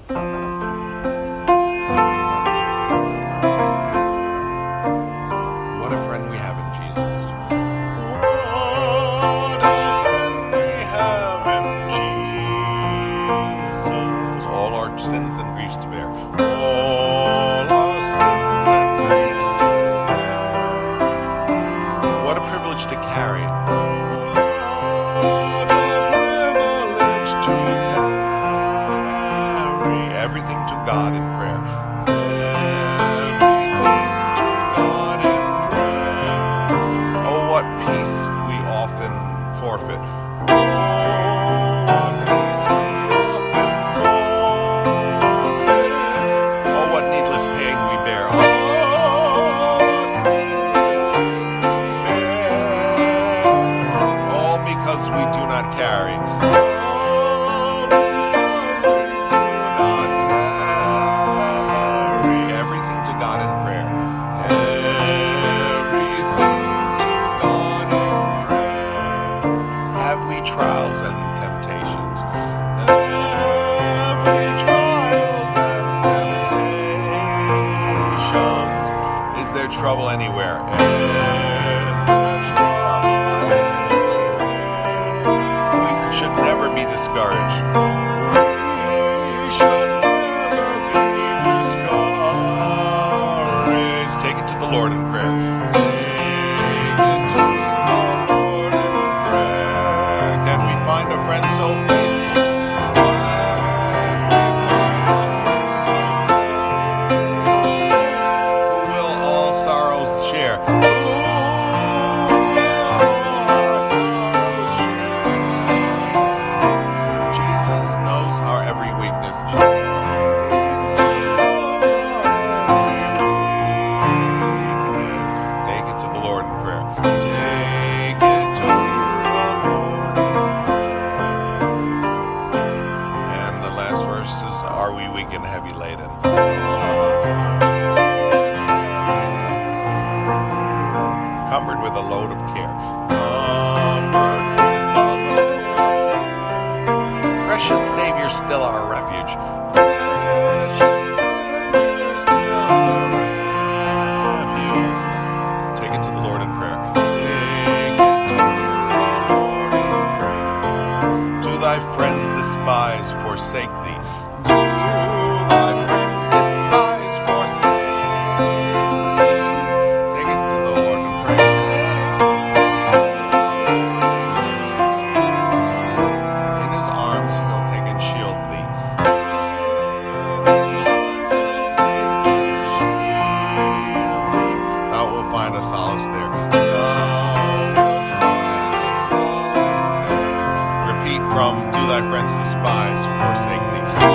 What a friend we have in Jesus. What a friend we have in Jesus. All our sins and griefs to bear. All our sins and griefs to bear. What a privilege to carry. What a privilege to carry everything to God in prayer. What peace we often forfeit. Oh, what peace we often forfeit. Oh, what needless pain we bear. Oh, what needless pain we bear. All because we do not carry. All because we do not carry everything to God in prayer. Trials and temptations. Every trials and temptations. Is there trouble anywhere? Is there trouble anywhere? We should never be discouraged. We should never be discouraged. Take it to the Lord in prayer. Find a friend so faithful. Who will all sorrows share. Who will all sorrows share. Jesus knows our every weakness. Take it to the Lord in prayer. Take it to are we weak and heavy laden? Cumbered with a load of care. Precious Savior, still our refuge. Precious Savior, still our refuge. Take it to the Lord in prayer. Take it to the Lord in prayer. To thy friends despise, forsake thee. Find a solace there. Repeat from, do thy friends despise, forsake thee.